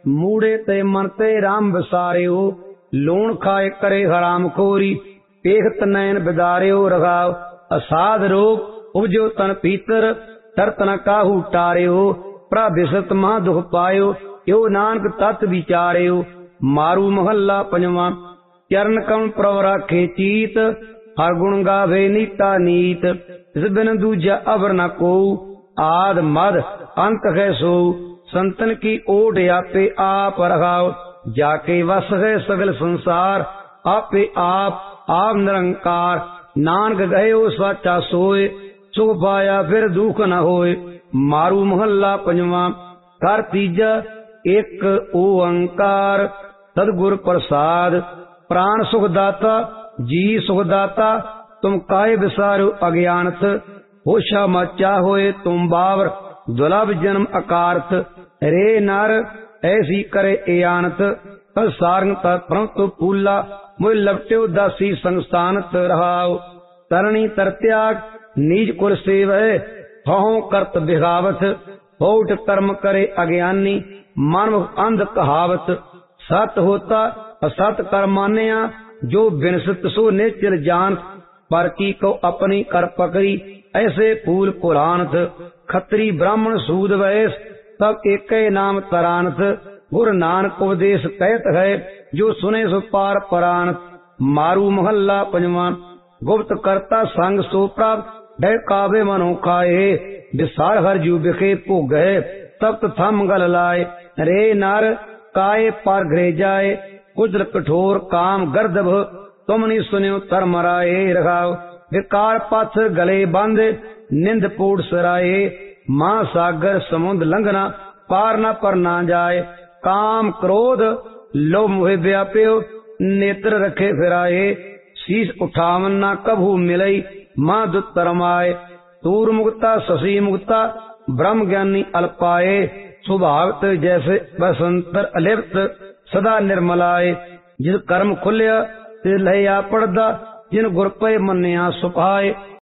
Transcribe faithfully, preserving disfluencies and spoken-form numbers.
मूड़े ते मन ते राम विसारियो, लूण खाए करे हराम खोरी, पेखत नैन बिदारियो रघाव, असाध रोग उपजो तन पीतर, तरत न काहू टारियो, प्रभिसत महा दुख पायो, यो नानक तत् विचारियो। मारू महला पंजवा। चरण कम प्रभ राखे चीत, हर गुण गावे नीता नीत, इस बिन दूजा अवर न को, आद मद अंत है सो, संतन की ओट आपे आप रखाओ, जाके वस है सगल संसार, आपे आप आप निरंकार, नानक गयो सच्चा सोए, सुख पाया फिर दुख न होए। मारू महला पंजवा। कर तीजा एक ओंकार, सदगुर प्रसाद, प्राण सुखदाता जी सुखदाता, तुम काहे विसारो अज्ञानत, होशा मचा होए तुम बावर, दुलभ जन्म अकारथ, रे नर ऐसी करे एयानत, कल सारंग तत्प्रंत फूला, मुझ लपट्यो दासी संस्थानत रहाओ। तरणी तरत्याग नीज कुल सेवै, हहों करत बिगावत, होठ कर्म करे अज्ञानी, मन अंध कहावत, सत होता असत कर मान्या, जो बिनसत सो निश्चल जानत, पर की को अपनी कर पकड़ी, ऐसे फूल पुराणत, खत्री ब्राह्मण सूद वैस, सब एक नाम तरानत, गुरु नानक उपदेश कहत है, जो सुने सो पार परानत। मारू महला पंजवा। गुप्त करता संग सो प्राप्त, डह कावे मनो खाए, विसार हर जू बिखे भोगे, तप्त थम गल लाए, रे नर काये पर घरे जाए, कुजल कठोर काम गर्दभ, तुमनी सुनियो तर मराए रखाओ। विकार पथ गले बंद, निंद पूड सराए, महासागर समुद्र लंघना, पार न पर ना जाए। काम क्रोध लोभ मोह व्याप्यो, नेत्र रखे फिराए, शीश उठावन न कभू मिलई, मां दुतरमाए। तूर मुक्ता शशि मुक्ता, ब्रह्म ज्ञानी अल्पाए, सुभावत जैसे बसंतर अलिप्त, सदा निर्मलाए। जिस कर्म खुलिया तिस लहिया पड़दा, जिन गुर पे मन्या सुपाए।